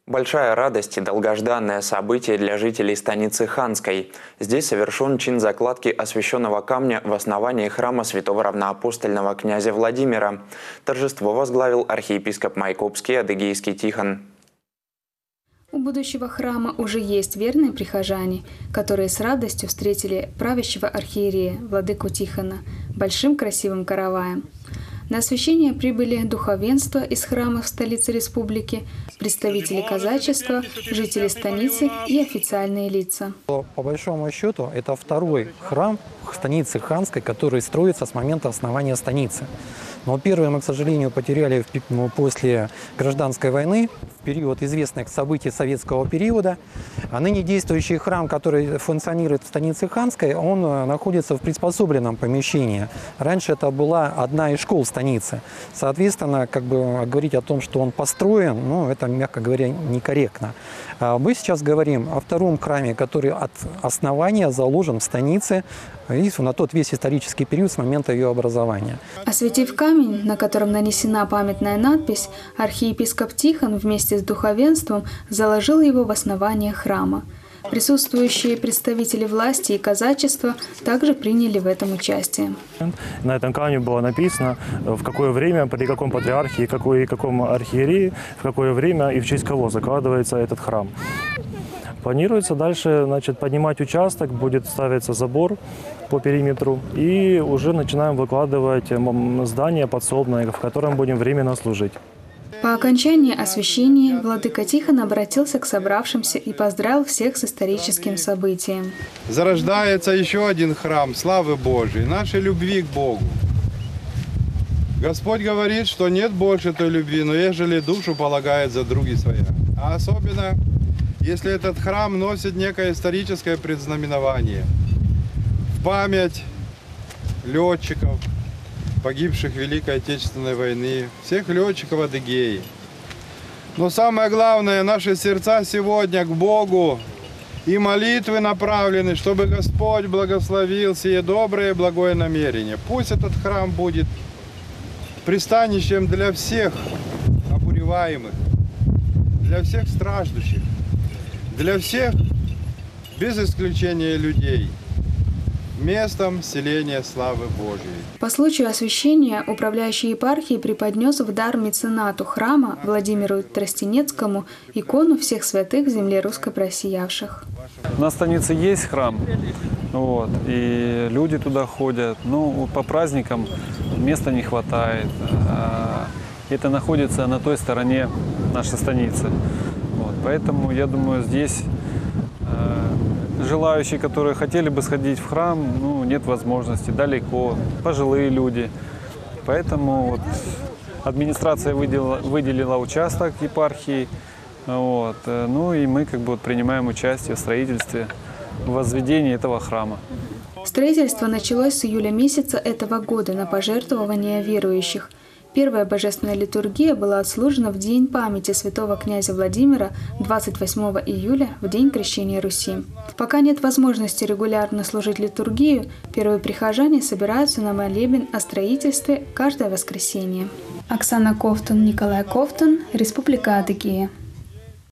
Большая радость и долгожданное событие для жителей станицы Ханской. Здесь совершен чин закладки освященного камня в основании храма святого равноапостольного князя Владимира. Торжество возглавил архиепископ Майкопский Адыгейский Тихон. У будущего храма уже есть верные прихожане, которые с радостью встретили правящего архиерея владыку Тихона большим красивым караваем. На освящение прибыли духовенство из храмов столицы республики, представители казачества, жители станицы и официальные лица. По большому счету, это второй храм станицы Ханской, который строится с момента основания станицы. Но первый мы, к сожалению, потеряли после гражданской войны, в период известных событий советского периода. А ныне действующий храм, который функционирует в станице Ханской, он находится в приспособленном помещении. Раньше это была одна из школ станицы. Соответственно, говорить о том, что он построен, это, мягко говоря, некорректно. Мы сейчас говорим о втором храме, который от основания заложен в станице и на тот весь исторический период с момента ее образования. Осветив камень, на котором нанесена памятная надпись, архиепископ Тихон вместе с духовенством заложил его в основание храма. Присутствующие представители власти и казачества также приняли в этом участие. На этом камне было написано, в какое время, при каком патриархе, каком архиерее, в какое время и в честь кого закладывается этот храм. Планируется дальше поднимать участок, будет ставиться забор по периметру и уже начинаем выкладывать здание подсобное, в котором будем временно служить. По окончании освящения владыка Тихон обратился к собравшимся и поздравил всех с историческим событием. Зарождается еще один храм славы Божией, нашей любви к Богу. Господь говорит, что нет больше той любви, но ежели душу полагает за други своя. А особенно, если этот храм носит некое историческое предзнаменование в память летчиков, погибших в Великой Отечественной войне, всех летчиков Адыгеи. Но самое главное, наши сердца сегодня к Богу и молитвы направлены, чтобы Господь благословил сие доброе и благое намерение. Пусть этот храм будет пристанищем для всех обуреваемых, для всех страждущих, для всех, без исключения людей, местом селения славы Божией. По случаю освящения управляющий епархией преподнес в дар меценату храма Владимиру Тростенецкому икону всех святых в земле русской просиявших. На станице есть храм, и люди туда ходят, но по праздникам места не хватает. Это находится на той стороне нашей станицы. Поэтому, я думаю, здесь желающие, которые хотели бы сходить в храм, нет возможности, далеко, пожилые люди. Поэтому администрация выделила участок епархии, и мы принимаем участие в строительстве, в возведении этого храма. Строительство началось с июля месяца этого года на пожертвования верующих. Первая божественная литургия была отслужена в день памяти святого князя Владимира 28 июля, в день крещения Руси. Пока нет возможности регулярно служить литургию, первые прихожане собираются на молебен о строительстве каждое воскресенье. Оксана Ковтун, Николай Ковтун, Республика Адыгея.